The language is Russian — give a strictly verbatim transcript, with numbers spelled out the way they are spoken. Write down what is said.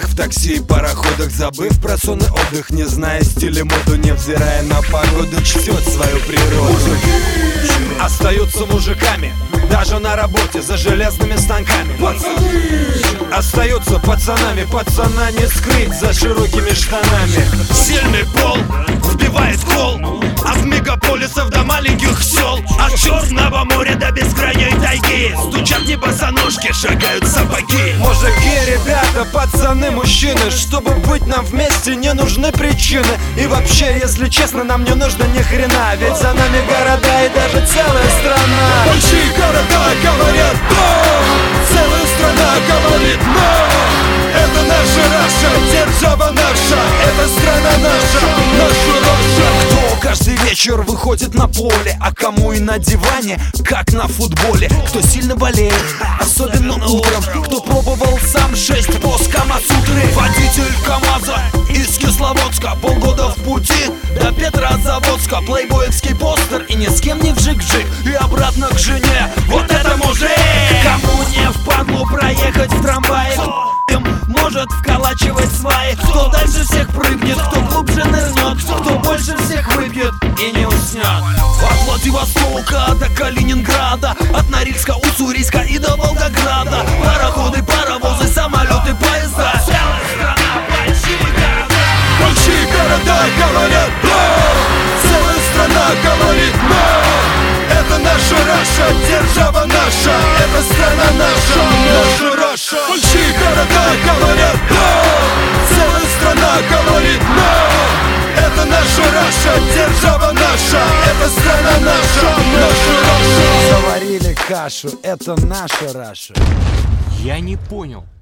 поездах, в такси и пароходах, забыв про сон и отдых, не зная стиля моду, невзирая на погоду, чтет свою природу. Остаются мужиками даже на работе за железными станками. Пацаны остаются пацанами, пацана не скрыть за широкими штанами. Сильный пол вбивает кол от мегаполисов до маленьких сел, от Черного моря до бескрайней тайги. Стучат не босоножки, шагают сапоги. Мужики, ребята, пацаны, мужчины, чтобы быть нам вместе, не нужны причины. И вообще, если честно, нам не нужно ни хрена, ведь за нами города и даже целая страна. Большие города говорят «но», целая страна говорит «но». Это наша Раша, держава наша, это страна наша, наша Раша. Кто каждый вечер выходит на поле, а кому и на диване, как на футболе. Кто сильно болеет, особенно утром, кто пробовал сам шесть поз Камасутры. Водитель КамАЗа из Кисловодска, полгода в пути до Петрозаводска. Плейбоевский постер и ни с кем не вжик-вжик, и обратно к жене. Вот это мужик! Кому не впадлу проехать в трамвае, может вколачивать сваи. Кто дальше всех прыгнет, кто глубже нырнет, кто больше всех выпьет и не уснет. От Владивостока до Калининграда, от Норильска, Уссурийска и до Волгограда. Пароходы, паровозы, самолеты, поезда. Целая страна, большие города. Большие города говорят «но», целая страна говорит «но». Это наша Раша, держава наша, это страна наша, наша Раша. Большие города говорят «но», целая страна говорит «но». Это наша Раша, держава наша, это страна наша, наша Раша. Заварили кашу, это наша Раша. Я не понял.